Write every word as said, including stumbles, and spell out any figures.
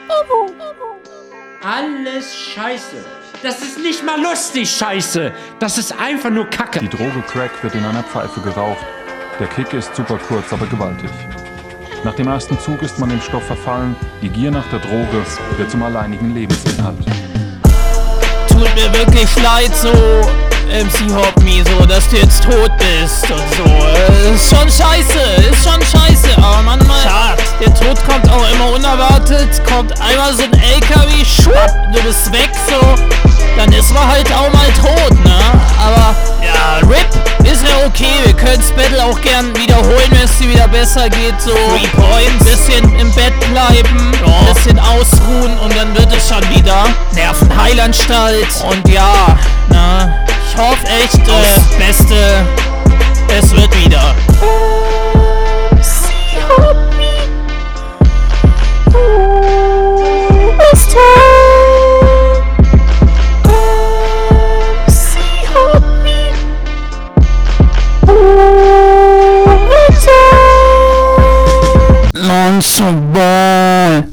Alles Scheiße. Das ist nicht mal lustig, Scheiße. Das ist einfach nur Kacke. Die Droge Crack wird in einer Pfeife geraucht. Der Kick ist super kurz, aber gewaltig. Nach dem ersten Zug ist man dem Stoff verfallen. Die Gier nach der Droge wird zum alleinigen Lebensinhalt. Tut mir wirklich leid, so M C Hop-Me, so dass du jetzt tot bist und so. Ist schon scheiße, ist schon scheiße, aber manchmal, schade. Der Tod kommt auch immer unerwartet, kommt einmal so ein L K W, schwupp, du bist weg, so. Dann ist man halt auch mal tot, ne? Aber, ja, R I P ist ja okay, wir können's Battle auch gern wiederholen, wenn es dir wieder besser geht, so. Three Points, bisschen im Bett bleiben, ja. Bisschen ausruhen und dann wird es schon wieder Nervenheilanstalt. Und ja, ne? Ich hoffe echt, äh, Beste, es wird wieder. M C Hop-Me. Oh, it's time. M C Hop-Me. Oh, it's time. Non so